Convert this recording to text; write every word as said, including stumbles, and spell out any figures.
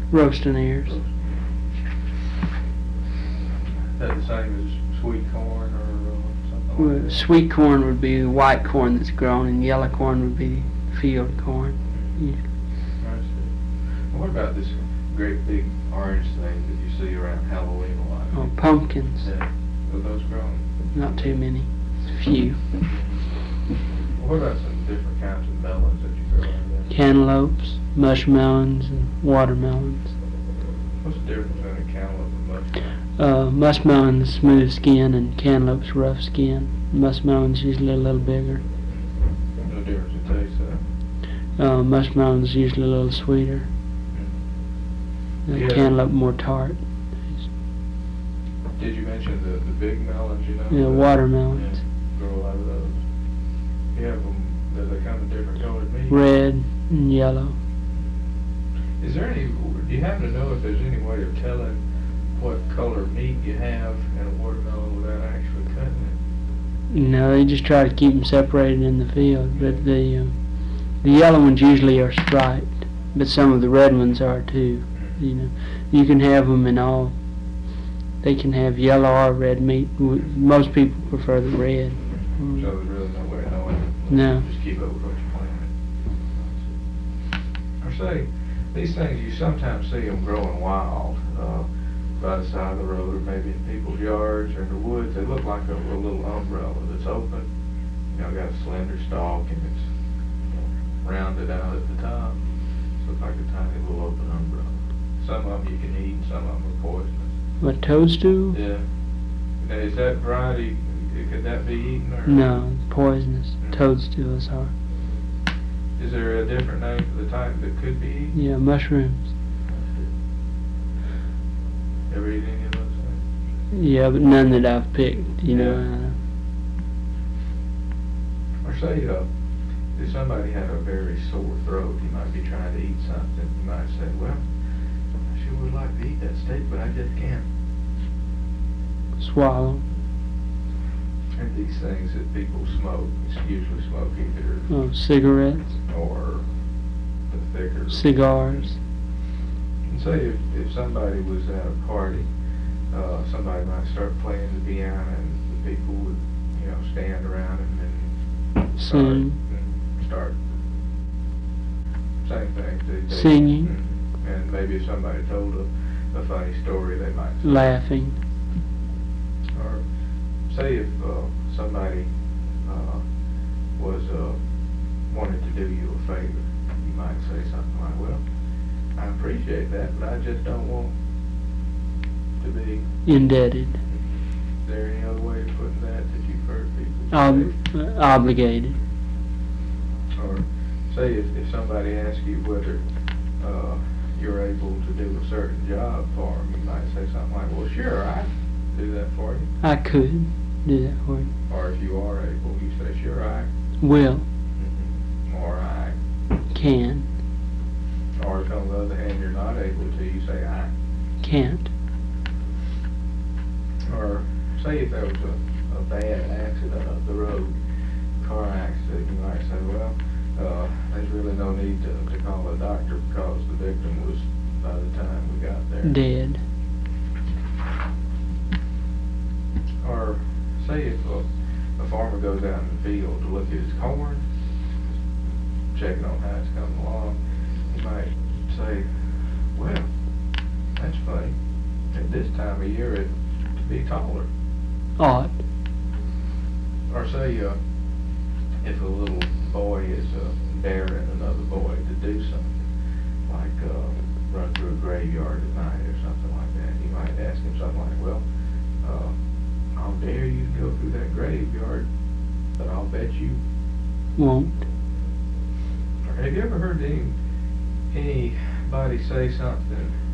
Roasting ears. Is that the same as sweet corn or uh, something Well, like that? sweet corn would be the white corn that's grown, and yellow corn would be field corn. Yeah. I see. What about this great big orange thing that you see around Halloween a lot? Oh, pumpkins. Yeah. Are those grown? Not too many. A few. What about some different kinds of melons that you grow out there? Cantaloupes, mushmelons, and watermelons. What's the difference between a cantaloupe and mushroom? Uh, mushmelon's smooth skin and cantaloupe's rough skin. Mushmelon's usually a little bigger. No difference in taste, though. Uh, mushmelon's usually a little sweeter. The Yeah. cantaloupe more tart. Did you mention the, the big melons, you know? Yeah, the- watermelons. Yeah, grow a lot of those. You have them, do they come in different colored meat? Red and yellow. Is there any, do you happen to know if there's any way of telling what color meat you have in a watermelon without actually cutting it? No, they just try to keep them separated in the field. But the uh, the yellow ones usually are striped, but some of the red ones are too. You know, you can have them in all. They can have yellow or red meat. W- Most people prefer the red. So there's really no way of knowing? No. Just keep up with what you're planting. Or say, these things, you sometimes see them growing wild, uh, by the side of the road, or maybe in people's yards or in the woods. They look like a, a little umbrella that's open, you know, got a slender stalk and it's, you know, rounded out at the top. It looks like a tiny little open umbrella. Some of them you can eat, some of them are poisonous. What, toadstool? Yeah. Now, is that variety, could that be eaten or? No, poisonous. Mm. Toadstools are. Is there a different name for the type that could be eaten? Yeah, mushrooms. Ever eat any of those things? Yeah, but none that I've picked. You know. Or say, uh, if somebody had a very sore throat, you might be trying to eat something, you might say, well, I sure would like to eat that steak, but I just can't. Uh, swallow. And these things that people smoke, it's usually smoke either Oh, cigarettes, or the thicker. cigars. And say if, if somebody was at a party, uh, somebody might start playing the piano and the people would, you know, stand around and then start, Sing. and start saying things. They, they, Singing. mhm. And maybe if somebody told a, a funny story, they might say. Laughing. Or say if uh, somebody uh, was uh, wanted to do you a favor, you might say something like, well, I appreciate that, but I just don't want to be. Indebted. Is there any other way of putting that that you've heard people Ob- say? uh, obligated. Or say if, if somebody asks you whether uh, you're able to do a certain job for them, you might say something like, well, sure, I can do that for you. I could do that for you. Or if you are able, you say, sure, I. Will. Mm-hmm. Or I. Can. Or if on the other hand you're not able to, you say I. Can't. Or say if there was a, a bad accident up the road, car accident, you might say, well, uh, there's really no need to, to call a doctor because the victim was, by the time we got there. Dead. Or say if a, a farmer goes out in the field to look at his corn, checking on how it's coming along, he might say, well, that's funny. At this time of year, it'd be taller. Ought. Or say, uh, if a little boy is uh, daring another boy to do something, like uh, run through a graveyard at night or something like that, you might ask him something like, well, uh, I'll dare you to go through that graveyard, but I'll bet you. Won't. Or have you ever heard any, anybody say something